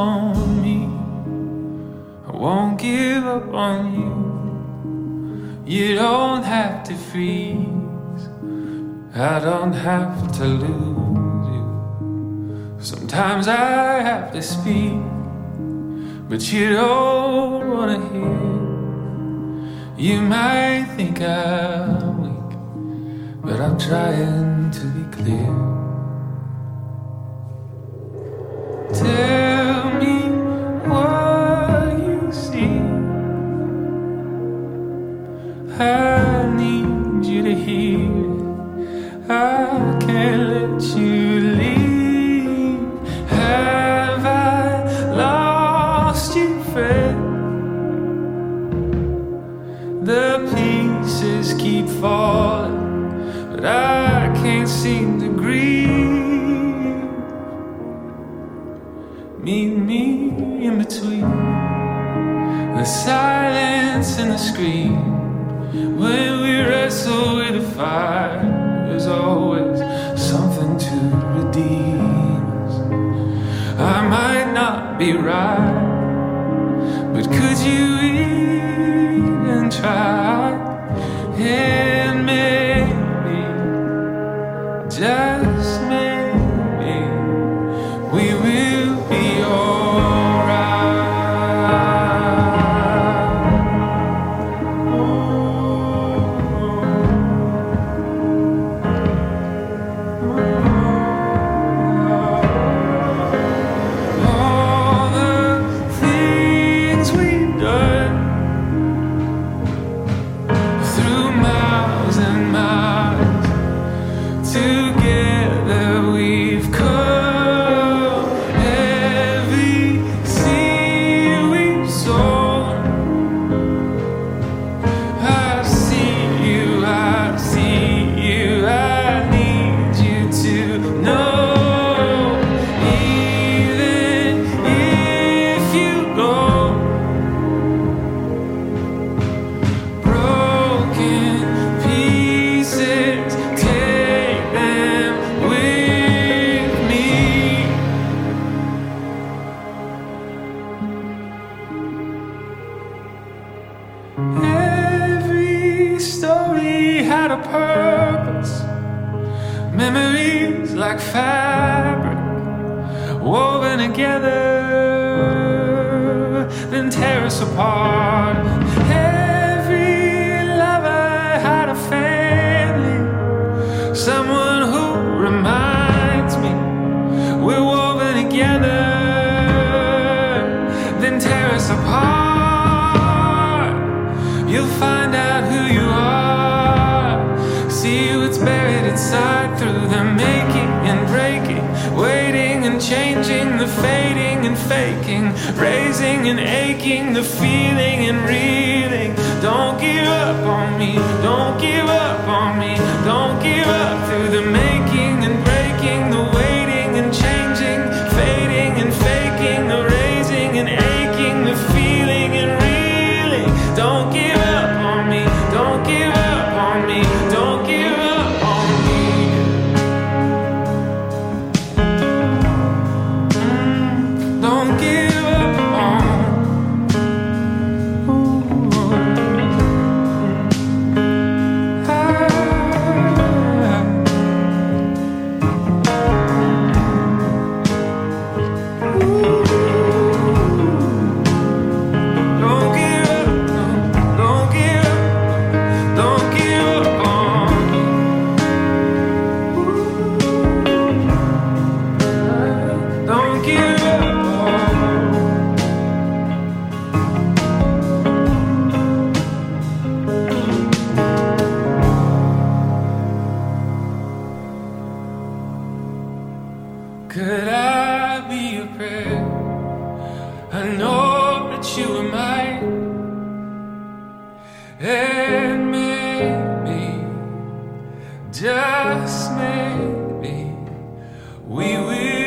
on me. I won't give up on you. You don't have to freeze. I don't have to lose you. Sometimes I have to speak, but you don't wanna hear. You might think I'm weak, but I'm trying to be clear. Tell me what you see. I need you to hear. I can't let you leave. Have I lost you, friend? The pieces keep falling, but I can't seem to grieve. Meet me in between the silence and the scream. When we wrestle with the fire, there's always something to redeem us. I might not be right, but could you even try? And maybe, just maybe, we will be alright. All the things we've done, through miles and miles, together we've come. Every seed we've sown, I see you, I see you, I need you to know. Even if you go, broken pieces, take them with me. Every story had a purpose. Memories like fabric, woven together, then tear us apart. Every lover had a family, someone who reminds me we're woven together, then tear us apart. You'll find out who you are, see what's buried inside, through the making and breaking, waiting and changing, the fading and faking, raising and aching, the feeling and reeling. Don't give up on me, don't give up on me, don't give up. Through the making and breaking, the waiting and changing, fading and faking, the raising and aching, the feeling and reeling. Don't give up on me, don't give up on me, don't give up on me. Don't give up on Don't give up, don't give up, don't give up on me. Don't give up on me. Could I be your prayer? I know that you are mine, and maybe, just maybe, we will